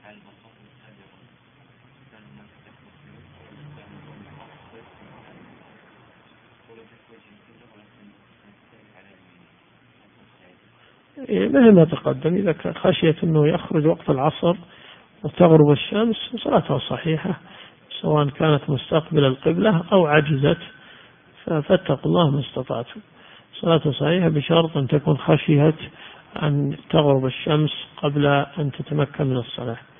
مثل ما تقدم، إذا خشيت أنه يخرج وقت العصر وتغرب الشمس صلاتها صحيحة، سواء كانت مستقبل القبلة أو عجزت، فاتقوا الله ما استطعتم. صلاة صحيحة بشرط أن تكون خشيت أن تغرب الشمس قبل أن تتمكن من الصلاة.